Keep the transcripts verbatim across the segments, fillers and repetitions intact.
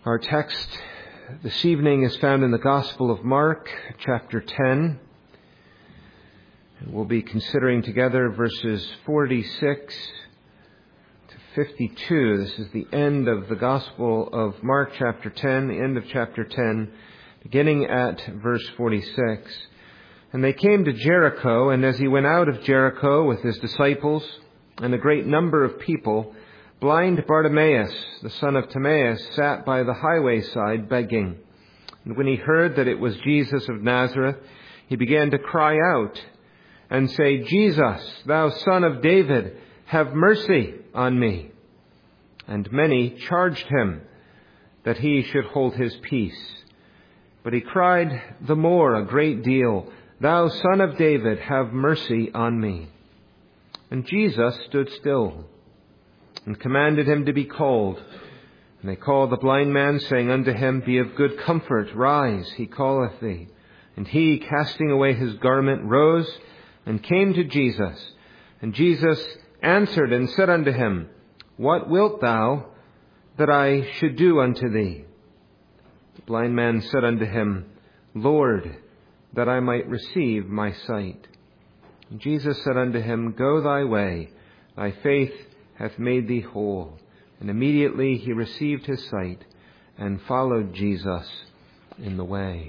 Our text this evening is found in the Gospel of Mark, chapter ten. And we'll be considering together verses forty-six to fifty-two. This is the end of the Gospel of Mark, chapter ten, the end of chapter ten, beginning at verse forty-six. And they came to Jericho, and as he went out of Jericho with his disciples and a great number of people, blind Bartimaeus, the son of Timaeus, sat by the highway side begging. And when he heard that it was Jesus of Nazareth, he began to cry out and say, "Jesus, thou son of David, have mercy on me." And many charged him that he should hold his peace. But he cried the more a great deal, "Thou son of David, have mercy on me." And Jesus stood still and commanded him to be called. And they called the blind man, saying unto him, "Be of good comfort, rise, he calleth thee." And he, casting away his garment, rose and came to Jesus. And Jesus answered and said unto him, "What wilt thou that I should do unto thee?" The blind man said unto him, "Lord, that I might receive my sight." And Jesus said unto him, "Go thy way, thy faith hath made thee whole." And immediately he received his sight and followed Jesus in the way.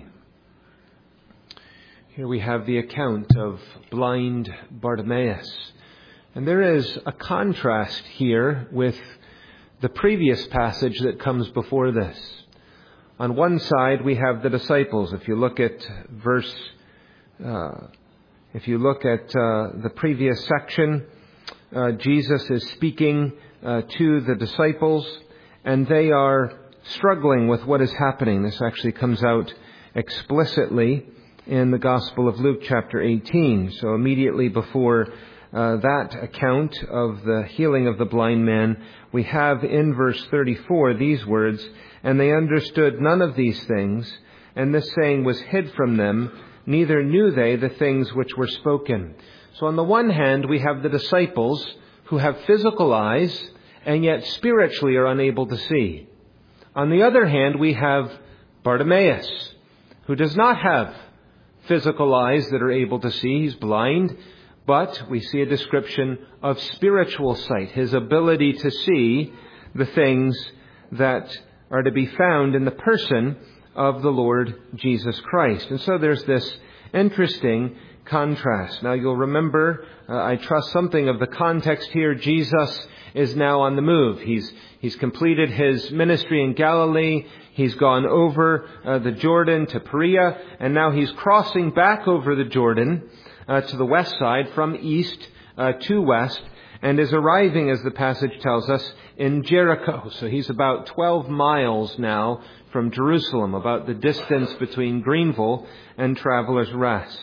Here we have the account of blind Bartimaeus. And there is a contrast here with the previous passage that comes before this. On one side we have the disciples. If you look at verse, uh, if you look at uh, the previous section, Uh, Jesus is speaking uh, to the disciples, and they are struggling with what is happening. This actually comes out explicitly in the Gospel of Luke chapter eighteen. So immediately before uh, that account of the healing of the blind man, we have in verse thirty-four these words, "And they understood none of these things, and this saying was hid from them, neither knew they the things which were spoken." So on the one hand, we have the disciples who have physical eyes and yet spiritually are unable to see. On the other hand, we have Bartimaeus, who does not have physical eyes that are able to see. He's blind, but we see a description of spiritual sight, his ability to see the things that are to be found in the person of the Lord Jesus Christ. And so there's this interesting contrast. Now you'll remember, uh, I trust, something of the context here. Jesus is now on the move. He's he's completed his ministry in Galilee. He's gone over uh, the Jordan to Perea, and now he's crossing back over the Jordan uh, to the west side, from east uh, to west, and is arriving, as the passage tells us, in Jericho. So he's about twelve miles now from Jerusalem, about the distance between Greenville and Travelers Rest.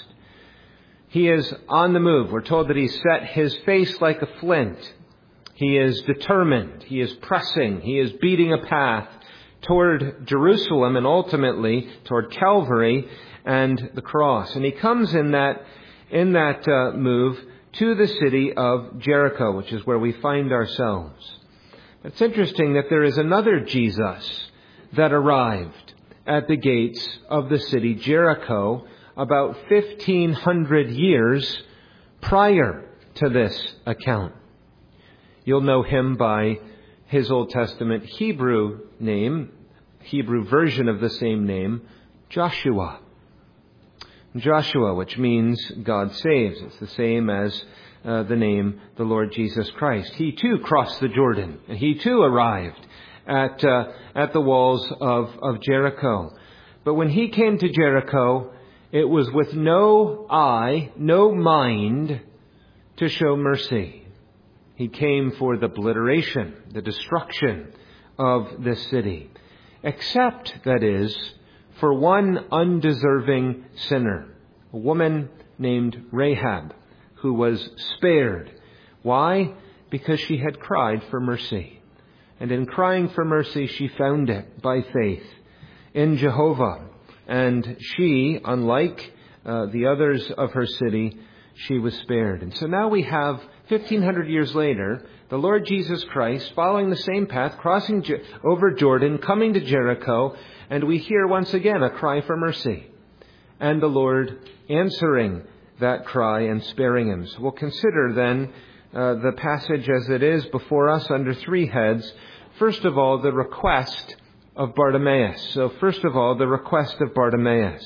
He is on the move. We're told that he set his face like a flint. He is determined. He is pressing. He is beating a path toward Jerusalem and ultimately toward Calvary and the cross. And he comes in that, in that uh, move to the city of Jericho, which is where we find ourselves. It's interesting that there is another Jesus that arrived at the gates of the city Jericho about fifteen hundred years prior to this account. You'll know him by his Old Testament Hebrew name, Hebrew version of the same name, Joshua. Joshua, which means God saves. It's the same as uh, the name the Lord Jesus Christ. He too crossed the Jordan, and he too arrived at uh, at the walls of, of Jericho. But when he came to Jericho, it was with no eye, no mind to show mercy. He came for the obliteration, the destruction of this city. Except, that is, for one undeserving sinner, a woman named Rahab, who was spared. Why? Because she had cried for mercy. And in crying for mercy, she found it by faith in Jehovah. And she, unlike uh, the others of her city, she was spared. And so now we have fifteen hundred years later, the Lord Jesus Christ, following the same path, crossing over Jordan, coming to Jericho, and we hear once again a cry for mercy. And the Lord answering that cry and sparing him. So we'll consider then uh, the passage as it is before us under three heads. First of all, the request of Bartimaeus. So first of all, the request of Bartimaeus.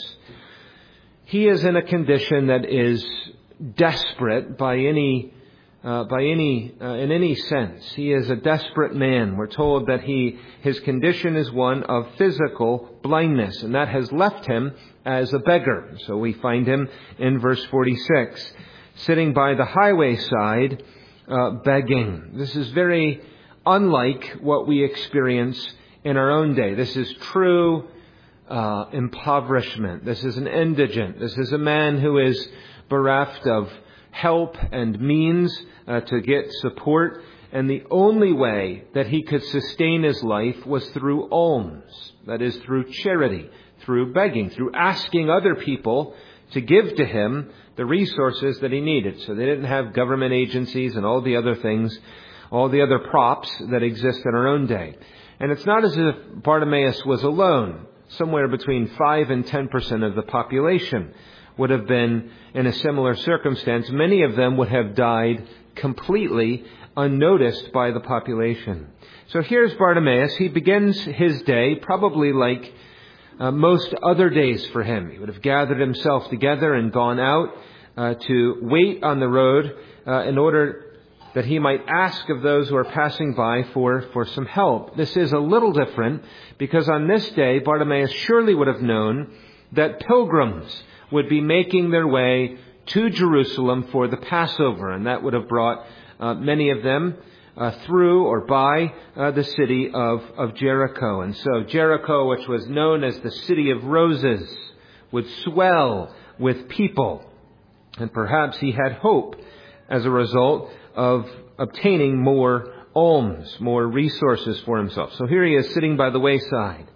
He is in a condition that is desperate by any Uh, by any, uh, in any sense. He is a desperate man. We're told that he, his condition is one of physical blindness, and that has left him as a beggar. So we find him in verse forty-six, sitting by the highway side, uh, begging. This is very unlike what we experience in our own day. This is true uh, impoverishment. This is an indigent. This is a man who is bereft of help and means uh, to get support. And the only way that he could sustain his life was through alms. That is, through charity, through begging, through asking other people to give to him the resources that he needed. So they didn't have government agencies and all the other things, all the other props that exist in our own day. And it's not as if Bartimaeus was alone. Somewhere between five and ten percent of the population would have been in a similar circumstance. Many of them would have died completely unnoticed by the population. So here's Bartimaeus. He begins his day probably like uh, most other days for him. He would have gathered himself together and gone out uh, to wait on the road uh, in order that he might ask of those who are passing by for, for some help. This is a little different because on this day, Bartimaeus surely would have known that pilgrims would be making their way to Jerusalem for the Passover, and that would have brought uh, many of them uh, through or by uh, the city of, of Jericho. And so Jericho, which was known as the City of Roses, would swell with people. And perhaps he had hope as a result of obtaining more alms, more resources for himself. So here he is sitting by the wayside.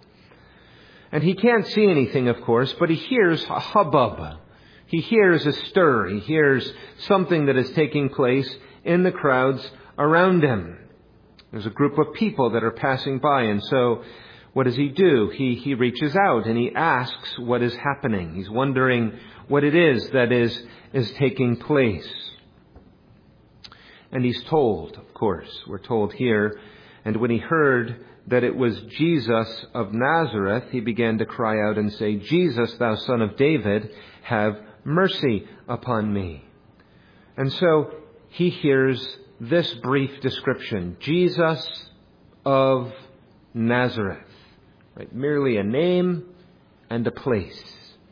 And he can't see anything, of course, but he hears a hubbub. He hears a stir. He hears something that is taking place in the crowds around him. There's a group of people that are passing by. And so what does he do? He, he reaches out and he asks what is happening. He's wondering what it is that is, is taking place. And he's told, of course, we're told here, and when he heard that it was Jesus of Nazareth, he began to cry out and say, Jesus, thou son of David, have mercy upon me. And so he hears this brief description, Jesus of Nazareth. Right? Merely a name and a place.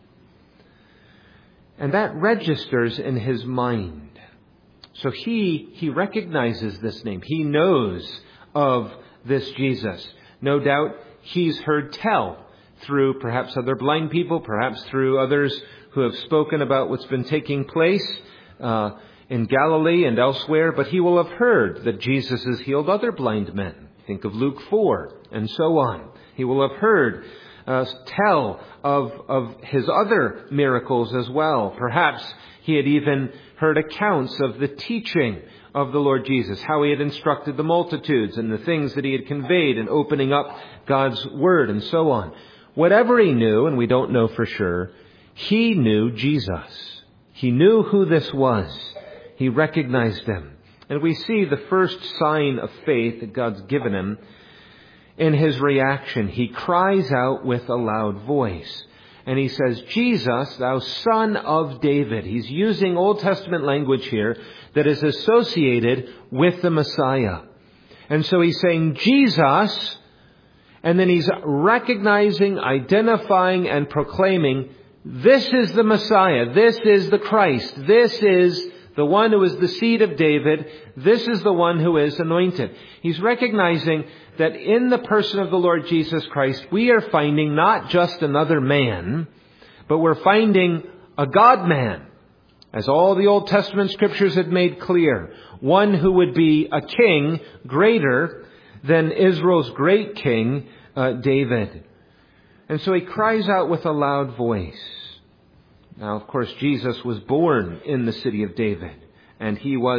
And that registers in his mind. So he, he recognizes this name. He knows of this Jesus. No doubt he's heard tell through perhaps other blind people, perhaps through others who have spoken about what's been taking place uh, in Galilee and elsewhere. But he will have heard that Jesus has healed other blind men. Think of Luke four and so on. He will have heard uh, tell of, of his other miracles as well. Perhaps he had even heard accounts of the teaching of the Lord Jesus, how he had instructed the multitudes and the things that he had conveyed in opening up God's word and so on. Whatever he knew, and we don't know for sure, he knew Jesus. He knew who this was. He recognized him. And we see the first sign of faith that God's given him in his reaction. He cries out with a loud voice. And he says, Jesus, thou son of David. He's using Old Testament language here that is associated with the Messiah. And so he's saying, Jesus, and then he's recognizing, identifying, and proclaiming, this is the Messiah. This is the Christ. This is the one who is the seed of David. This is the one who is anointed. He's recognizing that in the person of the Lord Jesus Christ, we are finding not just another man, but we're finding a God-man, as all the Old Testament scriptures had made clear. One who would be a king greater than Israel's great king, uh, David. And so he cries out with a loud voice. Now, of course, Jesus was born in the city of David, and he was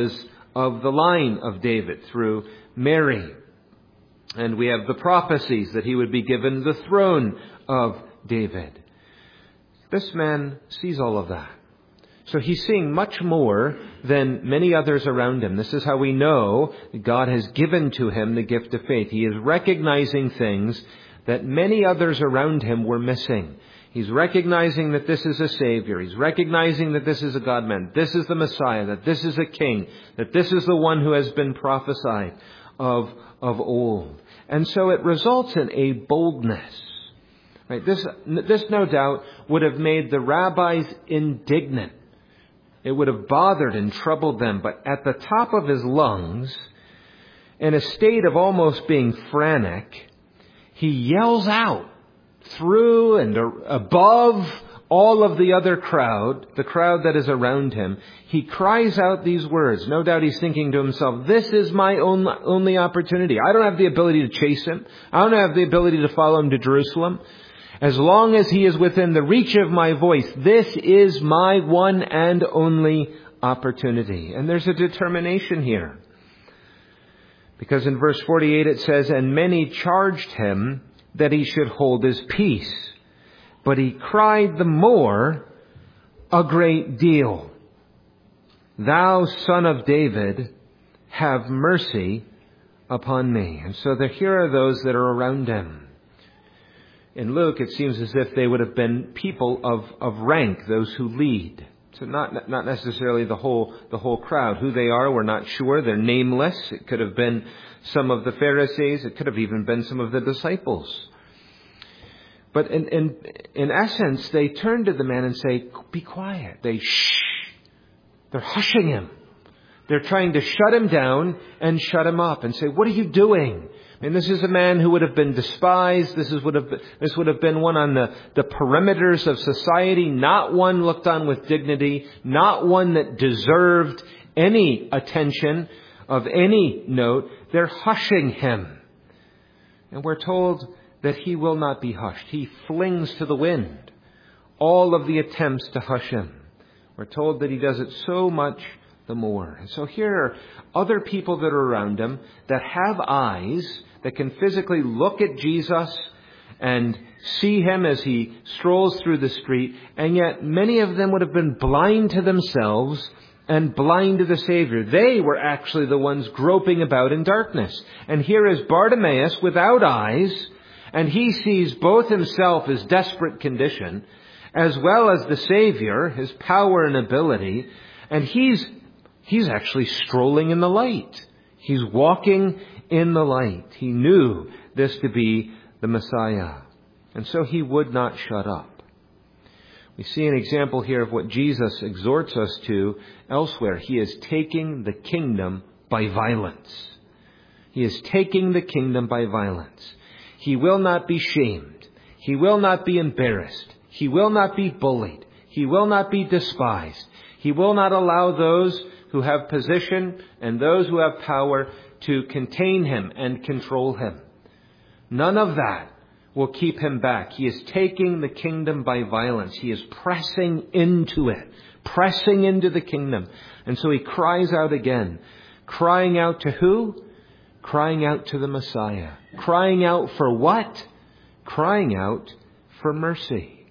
of the line of David through Mary. And we have the prophecies that he would be given the throne of David. This man sees all of that. So he's seeing much more than many others around him. This is how we know God has given to him the gift of faith. He is recognizing things that many others around him were missing. He's recognizing that this is a Savior. He's recognizing that this is a God-man. This is the Messiah. That this is a King. That this is the one who has been prophesied of, of old. And so it results in a boldness. Right? This, this no doubt would have made the rabbis indignant. It would have bothered and troubled them. But at the top of his lungs, in a state of almost being frantic, he yells out through and above all of the other crowd, the crowd that is around him. He cries out these words. No doubt he's thinking to himself, this is my own, only opportunity. I don't have the ability to chase him. I don't have the ability to follow him to Jerusalem. As long as he is within the reach of my voice, this is my one and only opportunity. And there's a determination here. Because in verse forty-eight it says, and many charged him that he should hold his peace. But he cried the more a great deal. Thou, Son of David, have mercy upon me. And so there, here are those that are around him. In Luke, it seems as if they would have been people of, of rank, those who lead. So not not necessarily the whole the whole crowd. Who they are, we're not sure. They're nameless. It could have been some of the Pharisees. It could have even been some of the disciples. But in in, in essence, they turn to the man and say, be quiet. They shh. They're hushing him. They're trying to shut him down and shut him up and say, what are you doing? And this is a man who would have been despised. This is would have been, this would have been one on the, the perimeters of society, not one looked on with dignity, not one that deserved any attention of any note. They're hushing him. And we're told that he will not be hushed. He flings to the wind all of the attempts to hush him. We're told that he does it so much the more. And so here are other people that are around him that have eyes that can physically look at Jesus and see him as he strolls through the street. And yet many of them would have been blind to themselves and blind to the Savior. They were actually the ones groping about in darkness. And here is Bartimaeus without eyes, and he sees both himself, his desperate condition, as well as the Savior, his power and ability. And he's he's actually strolling in the light. He's walking in the light. He knew this to be the Messiah. And so he would not shut up. We see an example here of what Jesus exhorts us to elsewhere. He is taking the kingdom by violence. He is taking the kingdom by violence. He will not be shamed. He will not be embarrassed. He will not be bullied. He will not be despised. He will not allow those who have position and those who have power to contain him and control him. None of that will keep him back. He is taking the kingdom by violence. He is pressing into it, pressing into the kingdom. And so he cries out again. Crying out to who? Crying out to the Messiah. Crying out for what? Crying out for mercy.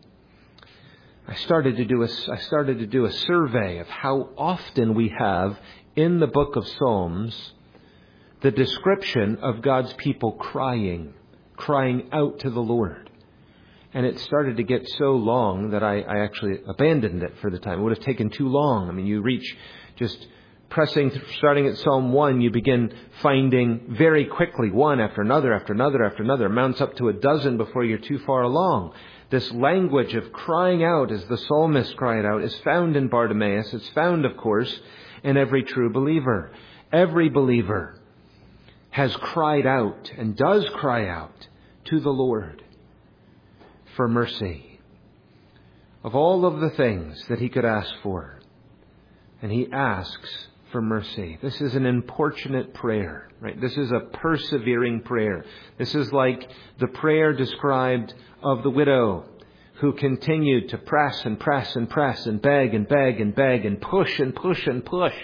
I started to do a, I started to do a survey of how often we have in the book of Psalms the description of God's people crying, crying out to the Lord. And it started to get so long that I, I actually abandoned it for the time. It would have taken too long. I mean, you reach just pressing, starting at Psalm one, you begin finding very quickly one after another, after another, after another. It mounts up to a dozen before you're too far along. This language of crying out, as the psalmist cried out, is found in Bartimaeus. It's found, of course, in every true believer. Every believer has cried out and does cry out to the Lord for mercy. Of all of the things that he could ask for, and he asks for mercy. This is an importunate prayer, right? This is a persevering prayer. This is like the prayer described of the widow who continued to press and press and press and beg and beg and beg and push and push and push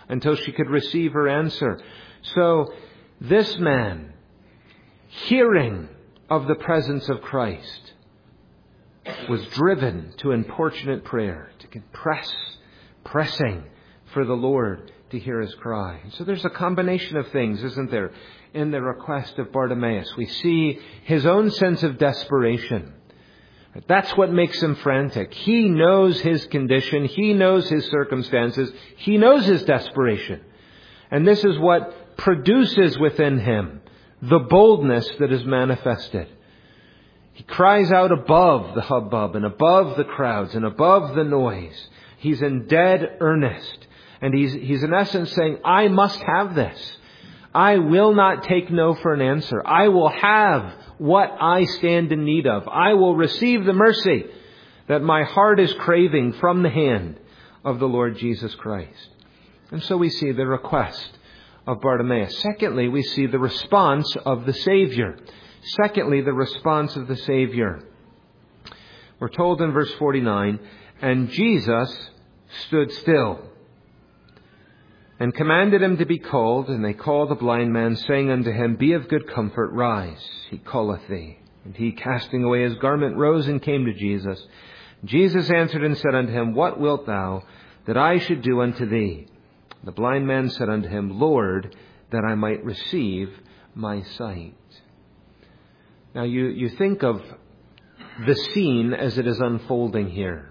until she could receive her answer. So this man, hearing of the presence of Christ, was driven to importunate prayer, to press, pressing for the Lord to hear his cry. So there's a combination of things, isn't there, in the request of Bartimaeus. We see his own sense of desperation. That's what makes him frantic. He knows his condition. He knows his circumstances. He knows his desperation. And this is what produces within him the boldness that is manifested. He cries out above the hubbub and above the crowds and above the noise. He's in dead earnest. And he's, he's in essence saying, I must have this. I will not take no for an answer. I will have what I stand in need of. I will receive the mercy that my heart is craving from the hand of the Lord Jesus Christ. And so we see the request of Bartimaeus. Secondly, we see the response of the Savior. Secondly, the response of the Savior. We're told in verse forty-nine, and Jesus stood still and commanded him to be called. And they called the blind man, saying unto him, Be of good comfort, rise, he calleth thee. And he, casting away his garment, rose and came to Jesus. Jesus answered and said unto him, What wilt thou that I should do unto thee? The blind man said unto him, Lord, that I might receive my sight. Now you, you think of the scene as it is unfolding here.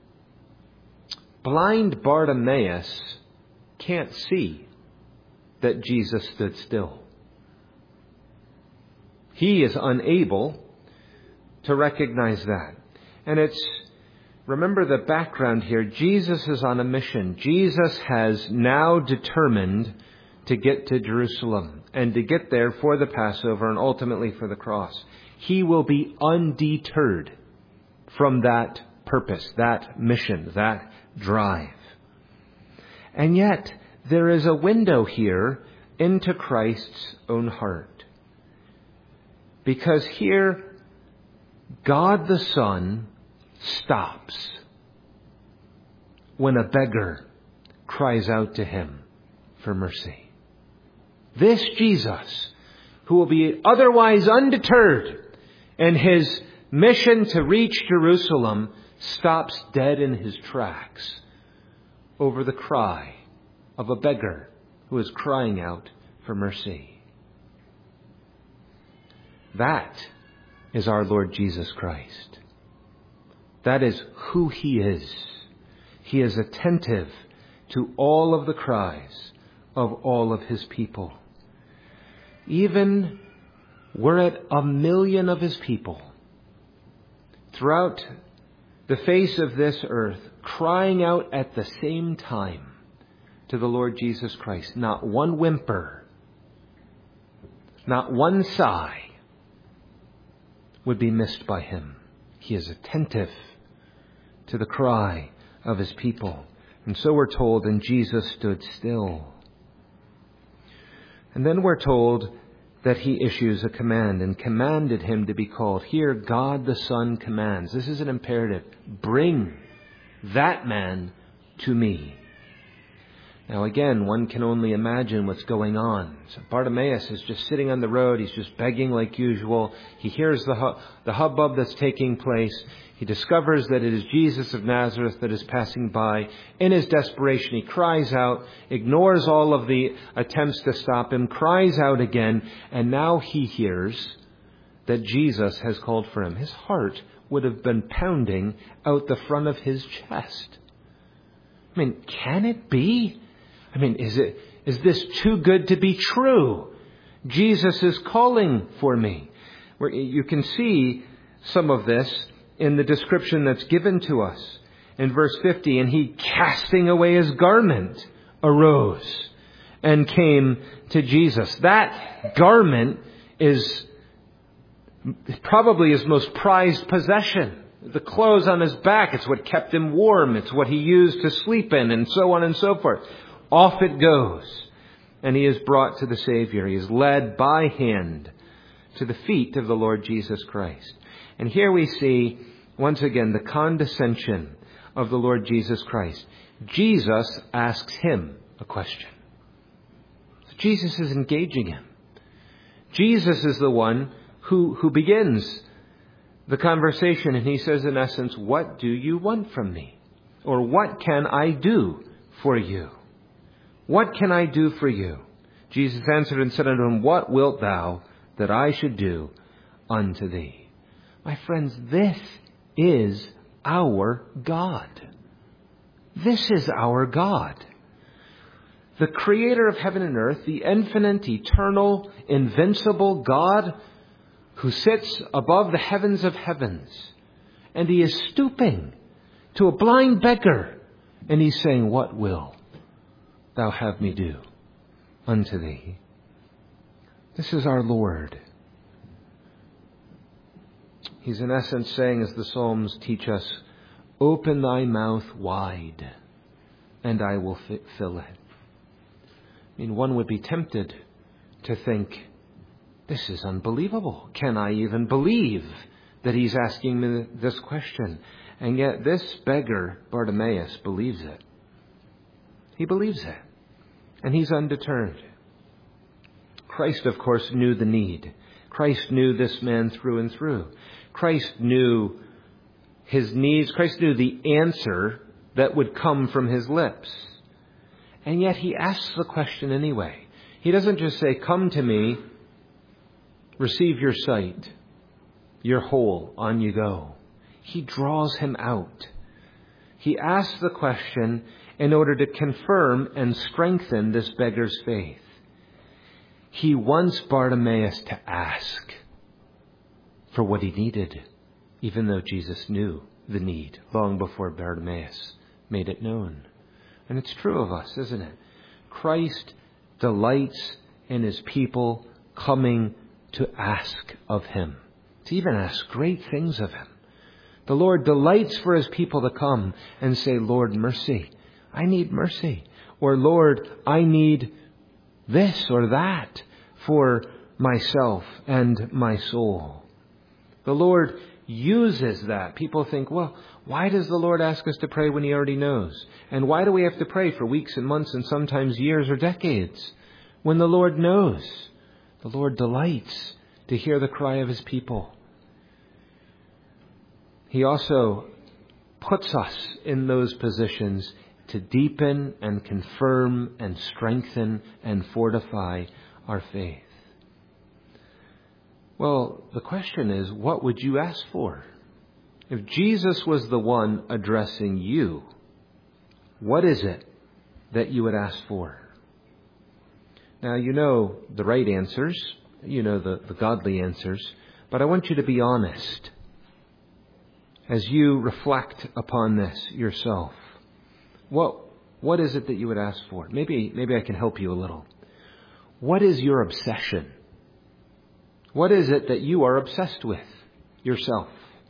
Blind Bartimaeus can't see that Jesus stood still. He is unable to recognize that. And it's, remember the background here, Jesus is on a mission. Jesus has now determined to get to Jerusalem and to get there for the Passover and ultimately for the cross. He will be undeterred from that purpose, that mission, that drive. And yet, there is a window here into Christ's own heart. Because here, God the Son stops when a beggar cries out to him for mercy. This Jesus, who will be otherwise undeterred in his mission to reach Jerusalem, stops dead in his tracks over the cry of a beggar who is crying out for mercy. That is our Lord Jesus Christ. That is who he is. He is attentive to all of the cries of all of his people. Even were it a million of his people throughout the face of this earth, crying out at the same time to the Lord Jesus Christ, not one whimper, not one sigh would be missed by him. He is attentive to the cry of his people. And so we're told, and Jesus stood still. And then we're told that he issues a command and commanded him to be called. Here, God the Son commands. This is an imperative. Bring that man to me. Now again, one can only imagine what's going on. So Bartimaeus is just sitting on the road. He's just begging like usual. He hears the, hu- the hubbub that's taking place. He discovers that it is Jesus of Nazareth that is passing by. In his desperation, he cries out, ignores all of the attempts to stop him, cries out again, and now he hears that Jesus has called for him. His heart would have been pounding out the front of his chest. I mean, can it be? I mean, is it, is this too good to be true? Jesus is calling for me. Where you can see some of this in the description that's given to us in verse fifty. And he, casting away his garment, arose and came to Jesus. That garment is probably his most prized possession. The clothes on his back, it's what kept him warm. It's what he used to sleep in, and so on and so forth. Off it goes. And he is brought to the Savior. He is led by hand to the feet of the Lord Jesus Christ. And here we see, once again, the condescension of the Lord Jesus Christ. Jesus asks him a question. So Jesus is engaging him. Jesus is the one who, who begins the conversation, and he says, in essence, what do you want from me? Or what can I do for you? What can I do for you? Jesus answered and said unto him, what wilt thou that I should do unto thee? My friends, this is our God. This is our God. The creator of heaven and earth, the infinite, eternal, invincible God who sits above the heavens of heavens. And he is stooping to a blind beggar. And he's saying, what will thou have me do unto thee? This is our Lord. He's in essence saying, as the Psalms teach us, open thy mouth wide, and I will fill it. I mean, one would be tempted to think, this is unbelievable. Can I even believe that he's asking me this question? And yet this beggar, Bartimaeus, believes it. He believes it. And he's undeterred. Christ, of course, knew the need. Christ knew this man through and through. Christ knew his needs. Christ knew the answer that would come from his lips. And yet he asks the question anyway. He doesn't just say, come to me, receive your sight, you're whole, on you go. He draws him out. He asks the question in order to confirm and strengthen this beggar's faith. He wants Bartimaeus to ask for what he needed, even though Jesus knew the need long before Bartimaeus made it known. And it's true of us, isn't it? Christ delights in his people coming to ask of him, to even ask great things of him. The Lord delights for his people to come and say, Lord, mercy. I need mercy. Or, Lord, I need this or that for myself and my soul. The Lord uses that. People think, well, why does the Lord ask us to pray when he already knows? And why do we have to pray for weeks and months and sometimes years or decades when the Lord knows? The Lord delights to hear the cry of his people. He also puts us in those positions to deepen and confirm and strengthen and fortify our faith. Well, the question is, what would you ask for? If Jesus was the one addressing you, what is it that you would ask for? Now, you know the right answers. You know the, the godly answers. But I want you to be honest as you reflect upon this yourself. What, what is it that you would ask for? Maybe, maybe I can help you a little. What is your obsession? What is it that you are obsessed with yourself?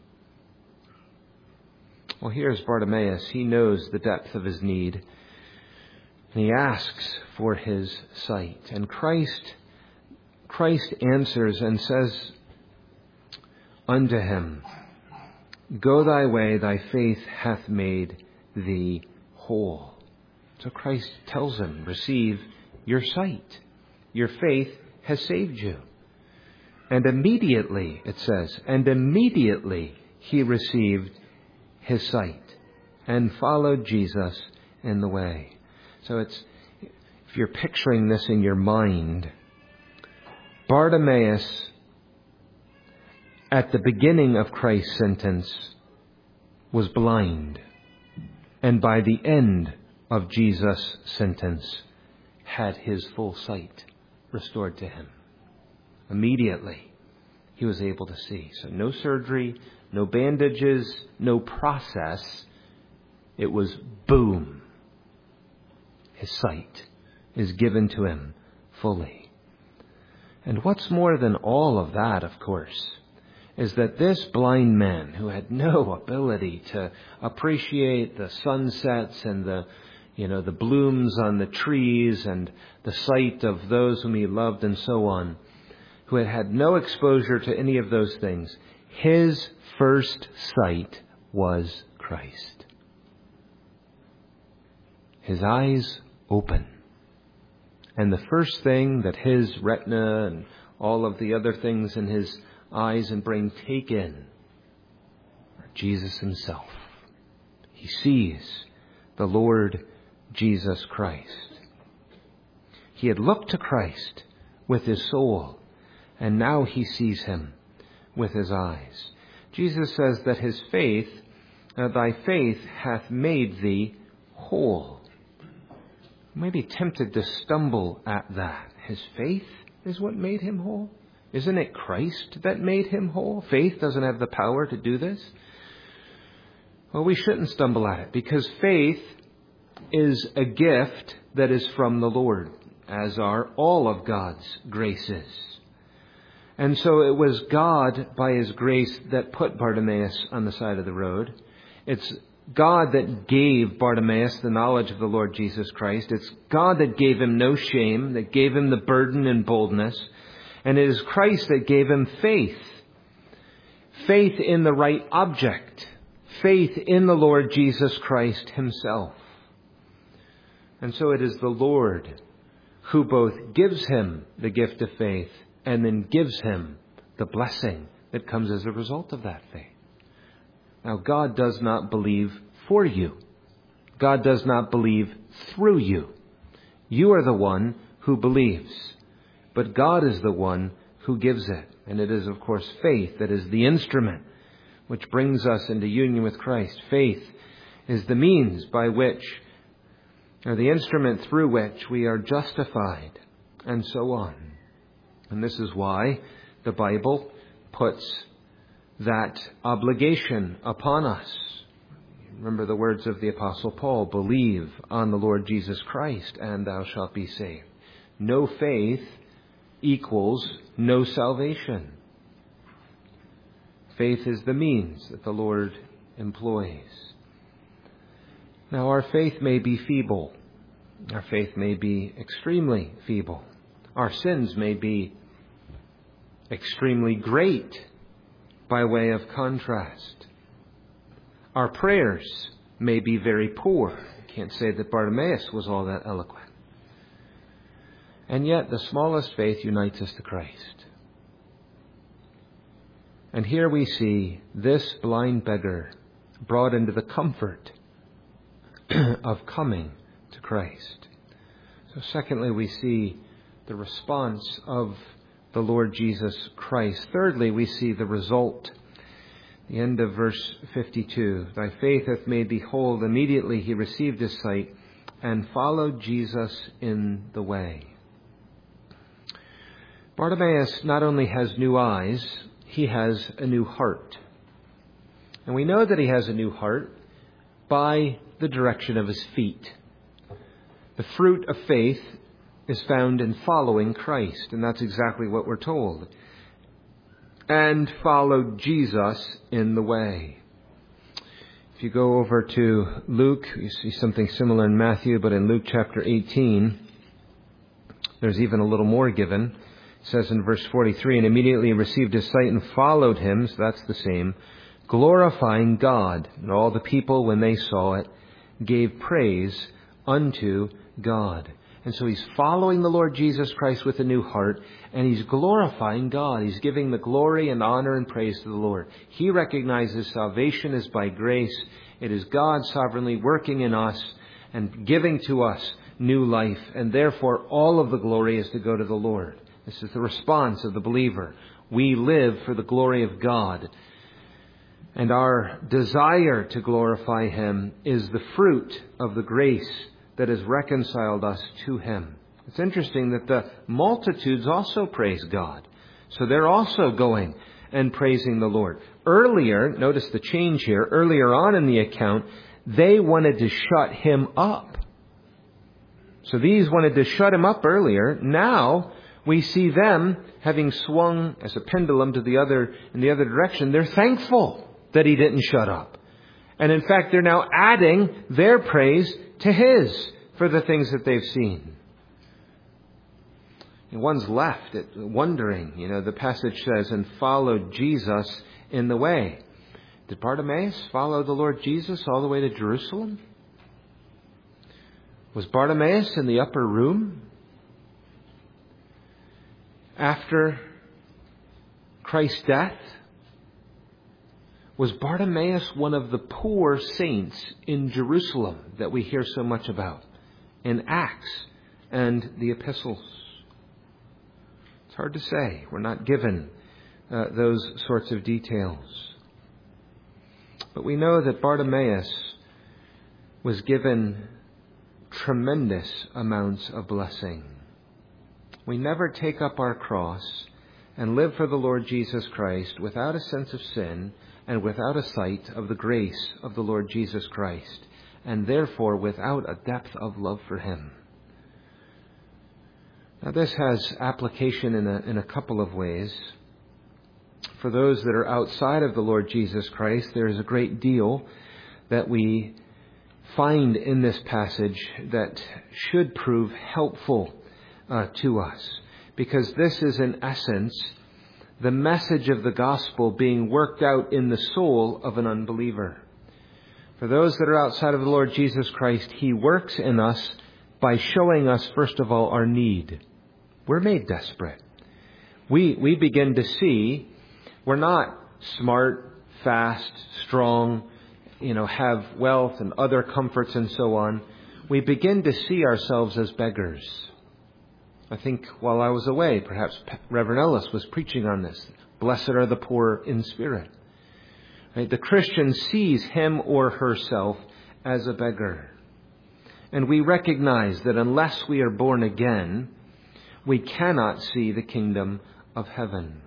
Well, here's Bartimaeus. He knows the depth of his need. And he asks for his sight. And Christ, Christ answers and says unto him, go thy way, thy faith hath made thee whole. So Christ tells him, receive your sight. Your faith has saved you. And immediately, it says, and immediately he received his sight and followed Jesus in the way. So it's, if you're picturing this in your mind, Bartimaeus, at the beginning of Christ's sentence, was blind. And by the end of Jesus' sentence, had his full sight restored to him. Immediately, he was able to see. So no surgery, no bandages, no process. It was boom. His sight is given to him fully. And what's more than all of that, of course, is that this blind man who had no ability to appreciate the sunsets and the, you know, the blooms on the trees and the sight of those whom he loved and so on, who had had no exposure to any of those things, his first sight was Christ. His eyes open. And the first thing that his retina and all of the other things in his eyes and brain take in are Jesus himself. He sees the Lord Jesus Christ. He had looked to Christ with his soul, and now he sees him with his eyes. Jesus says that his faith, uh, thy faith hath made thee whole. You may be tempted to stumble at that. His faith is what made him whole? Isn't it Christ that made him whole? Faith doesn't have the power to do this. Well, we shouldn't stumble at it, because faith is a gift that is from the Lord, as are all of God's graces. And so it was God, by his grace, that put Bartimaeus on the side of the road. It's God that gave Bartimaeus the knowledge of the Lord Jesus Christ. It's God that gave him no shame, that gave him the burden and boldness. And it is Christ that gave him faith. Faith in the right object. Faith in the Lord Jesus Christ himself. And so it is the Lord who both gives him the gift of faith and then gives him the blessing that comes as a result of that faith. Now, God does not believe for you. God does not believe through you. You are the one who believes, but God is the one who gives it. And it is, of course, faith that is the instrument which brings us into union with Christ. Faith is the means by which, or the instrument through which we are justified, and so on. And this is why the Bible puts that obligation upon us. Remember the words of the Apostle Paul, believe on the Lord Jesus Christ, and thou shalt be saved. No faith equals no salvation. Faith is the means that the Lord employs. Now, our faith may be feeble. Our faith may be extremely feeble. Our sins may be extremely great by way of contrast. Our prayers may be very poor. I can't say that Bartimaeus was all that eloquent. And yet the smallest faith unites us to Christ. And here we see this blind beggar brought into the comfort of coming to Christ. So secondly, we see the response of the Lord Jesus Christ. Thirdly, we see the result. The end of verse fifty-two. Thy faith hath made thee whole. Immediately he received his sight and followed Jesus in the way. Bartimaeus not only has new eyes, he has a new heart. And we know that he has a new heart by the direction of his feet. The fruit of faith is found in following Christ, and that's exactly what we're told. And followed Jesus in the way. If you go over to Luke, you see something similar in Matthew, but in Luke chapter eighteen, there's even a little more given. It says in verse forty-three, and immediately he received his sight and followed him, so that's the same, glorifying God. And all the people, when they saw it, gave praise unto God. And so he's following the Lord Jesus Christ with a new heart, and he's glorifying God. He's giving the glory and honor and praise to the Lord. He recognizes salvation is by grace. It is God sovereignly working in us and giving to us new life, and therefore all of the glory is to go to the Lord. This is the response of the believer. We live for the glory of God, and our desire to glorify him is the fruit of the grace that has reconciled us to him. It's interesting that the multitudes also praise God. So they're also going and praising the Lord. Earlier, notice the change here, earlier on in the account, they wanted to shut him up. So these wanted to shut him up earlier. Now we see them having swung as a pendulum to the other, in the other direction. They're thankful that he didn't shut up. And in fact, they're now adding their praise to his for the things that they've seen. And one's left wondering, you know, the passage says, and followed Jesus in the way. Did Bartimaeus follow the Lord Jesus all the way to Jerusalem? Was Bartimaeus in the upper room? after Christ's death? Was Bartimaeus one of the poor saints in Jerusalem that we hear so much about in Acts and the epistles? It's hard to say. We're not given uh, those sorts of details. But we know that Bartimaeus was given tremendous amounts of blessing. We never take up our cross and live for the Lord Jesus Christ without a sense of sin and without a sight of the grace of the Lord Jesus Christ, and therefore without a depth of love for Him. Now this has application in a, in a couple of ways. For those that are outside of the Lord Jesus Christ, there is a great deal that we find in this passage that should prove helpful uh, to us, because this is in essence the message of the gospel being worked out in the soul of an unbeliever. For those that are outside of the Lord Jesus Christ, He works in us by showing us, first of all, our need. We're made desperate. We, we begin to see we're not smart, fast, strong, you know, have wealth and other comforts and so on. We begin to see ourselves as beggars. I think while I was away, perhaps Reverend Ellis was preaching on this. Blessed are the poor in spirit. Right? The Christian sees him or herself as a beggar. And we recognize that unless we are born again, we cannot see the kingdom of heaven.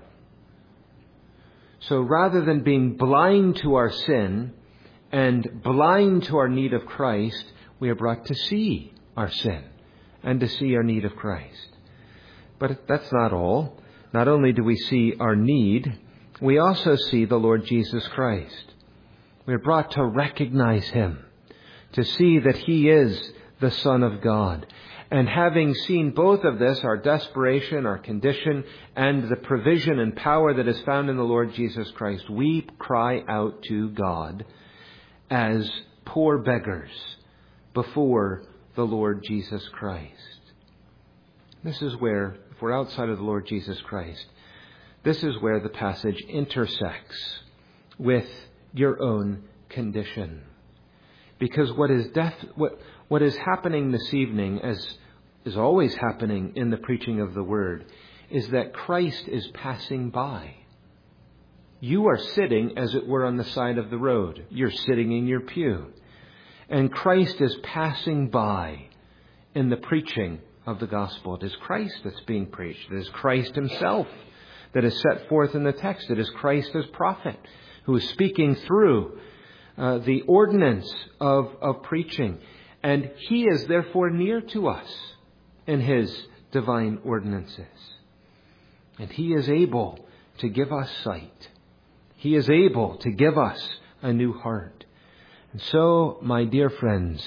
So rather than being blind to our sin and blind to our need of Christ, we are brought to see our sin and to see our need of Christ. But that's not all. Not only do we see our need, we also see the Lord Jesus Christ. We are brought to recognize Him, to see that He is the Son of God. And having seen both of this, our desperation, our condition, and the provision and power that is found in the Lord Jesus Christ, we cry out to God as poor beggars before the Lord Jesus Christ. This is where, if we're outside of the Lord Jesus Christ, this is where the passage intersects with your own condition. Because what is death, what what is happening this evening, as is always happening in the preaching of the Word, is that Christ is passing by. You are sitting, as it were, on the side of the road. You're sitting in your pew. And Christ is passing by in the preaching of the gospel. It is Christ that's being preached. It is Christ Himself that is set forth in the text. It is Christ as prophet who is speaking through uh, the ordinance of, of preaching. And He is therefore near to us in His divine ordinances. And He is able to give us sight. He is able to give us a new heart. And so, my dear friends,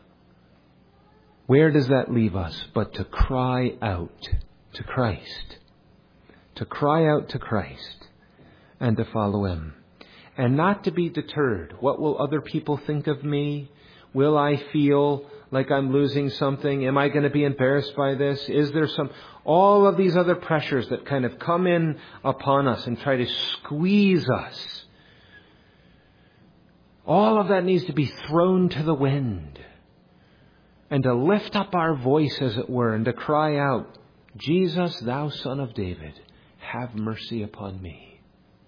where does that leave us but to cry out to Christ? To cry out to Christ and to follow Him. And not to be deterred. What will other people think of me? Will I feel like I'm losing something? Am I going to be embarrassed by this? Is there some... All of these other pressures that kind of come in upon us and try to squeeze us. All of that needs to be thrown to the wind. And to lift up our voice, as it were, and to cry out, Jesus, thou Son of David, have mercy upon me.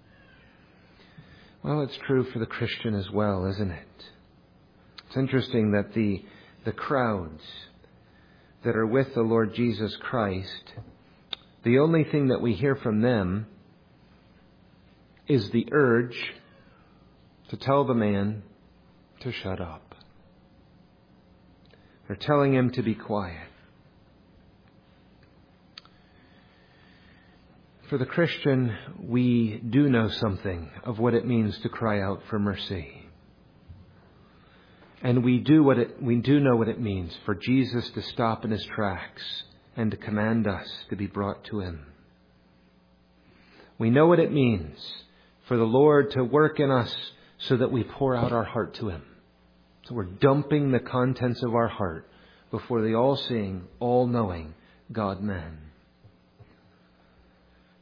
Well, it's true for the Christian as well, isn't it? It's interesting that the, the crowds that are with the Lord Jesus Christ, the only thing that we hear from them is the urge to tell the man to shut up. They're telling him to be quiet. For the Christian, we do know something of what it means to cry out for mercy. And we do what it, we do know what it means for Jesus to stop in His tracks and to command us to be brought to Him. We know what it means for the Lord to work in us so that we pour out our heart to Him. So we're dumping the contents of our heart before the all-seeing, all-knowing God-man.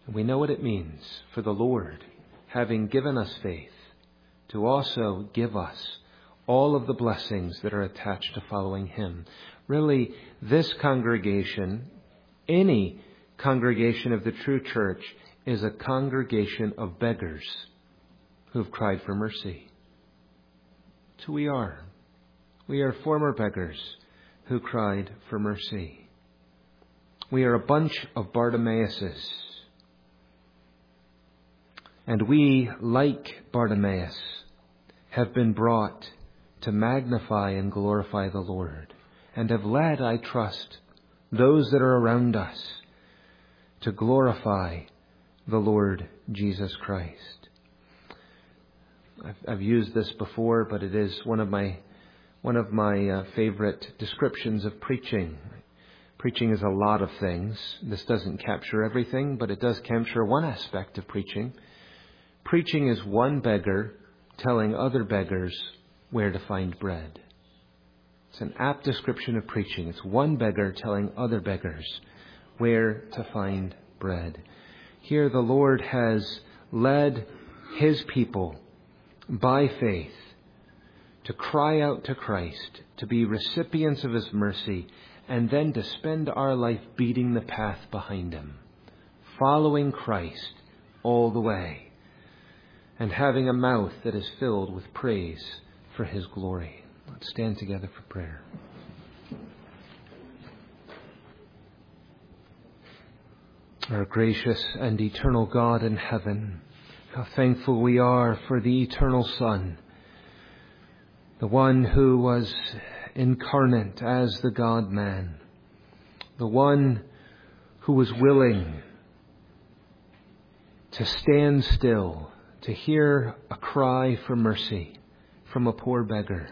And we know what it means for the Lord, having given us faith, to also give us all of the blessings that are attached to following Him. Really, this congregation, any congregation of the true church, is a congregation of beggars who've cried for mercy. So we are. We are former beggars who cried for mercy. We are a bunch of Bartimaeuses. And we, like Bartimaeus, have been brought to magnify and glorify the Lord, and have led, I trust, those that are around us to glorify the Lord Jesus Christ. I've, I've used this before, but it is one of my one of my uh, favorite descriptions of preaching. Preaching is a lot of things. This doesn't capture everything, but it does capture one aspect of preaching. Preaching is one beggar telling other beggars where to find bread. It's an apt description of preaching. It's one beggar telling other beggars where to find bread. Here the Lord has led His people by faith to cry out to Christ, to be recipients of His mercy, and then to spend our life beating the path behind Him, following Christ all the way, and having a mouth that is filled with praise for His glory. Let's stand together for prayer. Our gracious and eternal God in heaven, how thankful we are for the eternal Son, the one who was incarnate as the God-man, the one who was willing to stand still, to hear a cry for mercy from a poor beggar,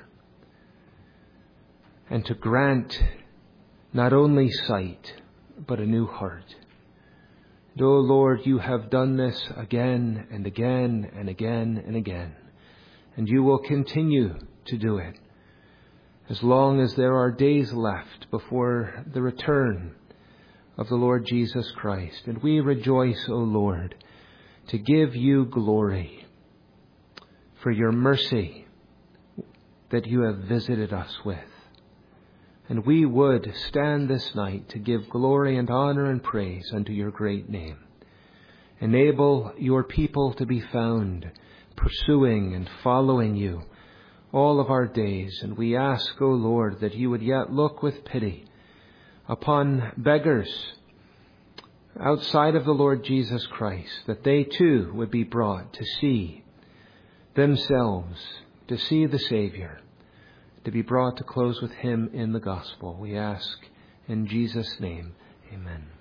and to grant not only sight, but a new heart. And, O Lord, you have done this again and again and again and again, and you will continue to do it as long as there are days left before the return of the Lord Jesus Christ. And we rejoice, O Lord, to give you glory for your mercy that you have visited us with. And we would stand this night to give glory and honor and praise unto your great name. Enable your people to be found pursuing and following you all of our days. And we ask, O Lord, that you would yet look with pity upon beggars outside of the Lord Jesus Christ, that they too would be brought to see themselves, to see the Savior, to be brought to close with Him in the gospel. We ask in Jesus' name, amen.